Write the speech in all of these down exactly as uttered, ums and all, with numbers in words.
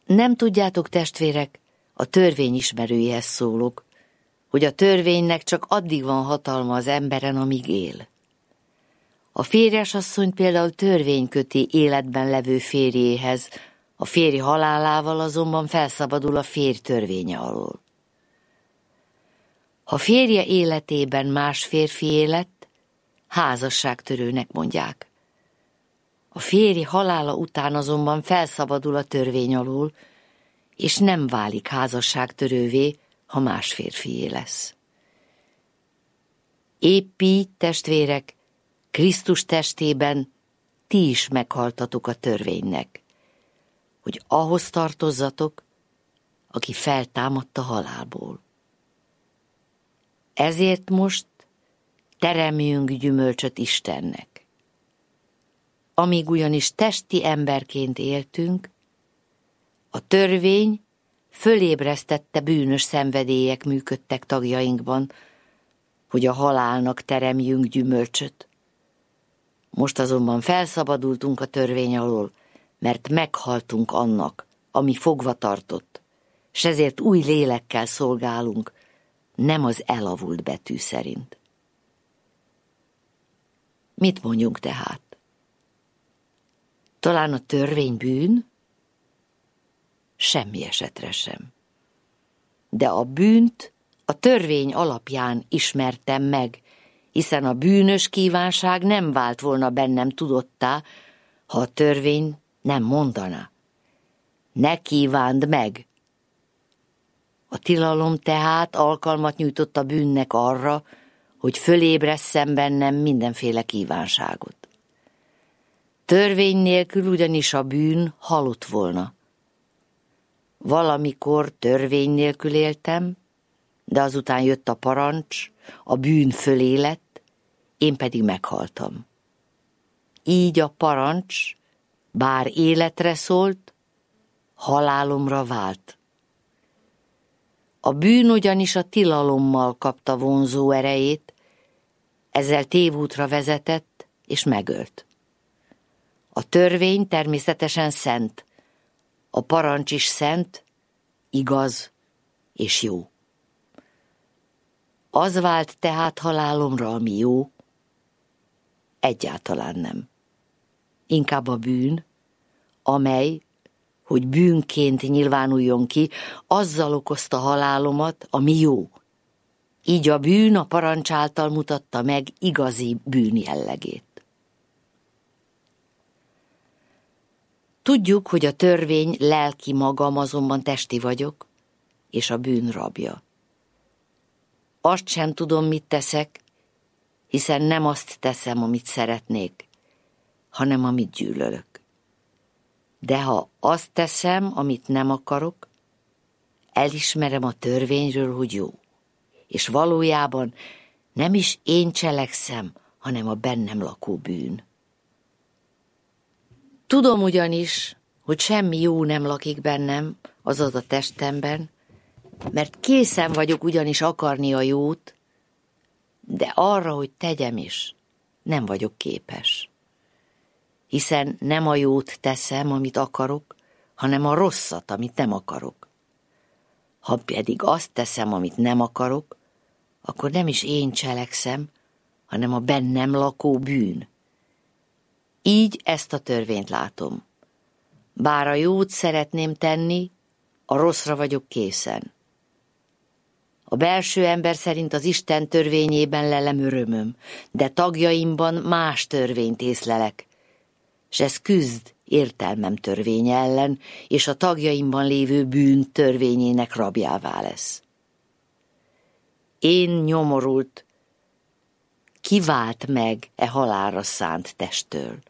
Nem tudjátok, testvérek, a törvény ismerőihez szólok, hogy a törvénynek csak addig van hatalma az emberen, amíg él. A férjesasszony például törvény köti életben levő férjéhez, a férj halálával azonban felszabadul a férj törvénye alól. Ha férje életében más férfié lett, házasságtörőnek mondják. A férj halála után azonban felszabadul a törvény alól, és nem válik házasságtörővé, ha más férfié lesz. Épp így, testvérek, Krisztus testében ti is meghaltatok a törvénynek, hogy ahhoz tartozzatok, aki feltámadt a halálból. Ezért most teremjünk gyümölcsöt Istennek. Amíg ugyanis testi emberként éltünk, a törvény fölébresztette bűnös szenvedélyek működtek tagjainkban, hogy a halálnak teremjünk gyümölcsöt. Most azonban felszabadultunk a törvény alól, mert meghaltunk annak, ami fogva tartott, s ezért új lélekkel szolgálunk, nem az elavult betű szerint. Mit mondjunk tehát? Talán a törvény bűn? Semmi esetre sem. De a bűnt a törvény alapján ismertem meg, hiszen a bűnös kívánság nem vált volna bennem tudottá, ha a törvény nem mondaná. Ne kívánd meg! A tilalom tehát alkalmat nyújtott a bűnnek arra, hogy fölébresszen bennem mindenféle kívánságot. Törvény nélkül ugyanis a bűn halott volna. Valamikor törvény nélkül éltem, de azután jött a parancs, a bűn fölé lett, én pedig meghaltam. Így a parancs, bár életre szólt, halálomra vált. A bűn ugyanis a tilalommal kapta vonzó erejét, ezzel tévútra vezetett és megölt. A törvény természetesen szent, a parancs is szent, igaz és jó. Az vált tehát halálomra, ami jó? Egyáltalán nem. Inkább a bűn, amely, hogy bűnként nyilvánuljon ki, azzal okozta halálomat, ami jó. Így a bűn a parancs által mutatta meg igazi bűn jellegét. Tudjuk, hogy a törvény lelki magam, azonban testi vagyok, és a bűn rabja. Azt sem tudom, mit teszek, hiszen nem azt teszem, amit szeretnék, hanem amit gyűlölök. De ha azt teszem, amit nem akarok, elismerem a törvényről, hogy jó, és valójában nem is én cselekszem, hanem a bennem lakó bűn. Tudom ugyanis, hogy semmi jó nem lakik bennem, azaz a testemben, mert készen vagyok ugyanis akarni a jót, de arra, hogy tegyem is, nem vagyok képes. Hiszen nem a jót teszem, amit akarok, hanem a rosszat, amit nem akarok. Ha pedig azt teszem, amit nem akarok, akkor nem is én cselekszem, hanem a bennem lakó bűn. Így ezt a törvényt látom. Bár a jót szeretném tenni, a rosszra vagyok készen. A belső ember szerint az Isten törvényében lelem örömöm, de tagjaimban más törvényt észlelek, s ez küzd értelmem törvénye ellen, és a tagjaimban lévő bűn törvényének rabjává lesz. Én nyomorult, kivált meg e halálra szánt testtől.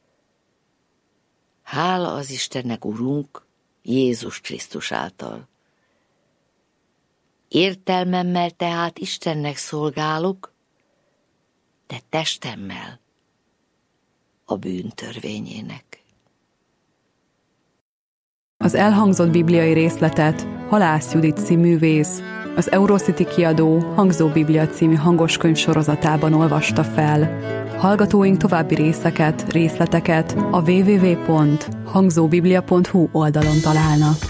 Hála az Istennek, Urunk, Jézus Krisztus által. Értelmemmel tehát Istennek szolgálok, de testemmel a bűn törvényének. Az elhangzott bibliai részletet Halász Judit színművész, az Eurocity kiadó Hangzó Biblia című hangoskönyv sorozatában olvasta fel. Hallgatóink további részeket, részleteket a double-u double-u double-u pont hangzóbiblia pont hu oldalon találnak.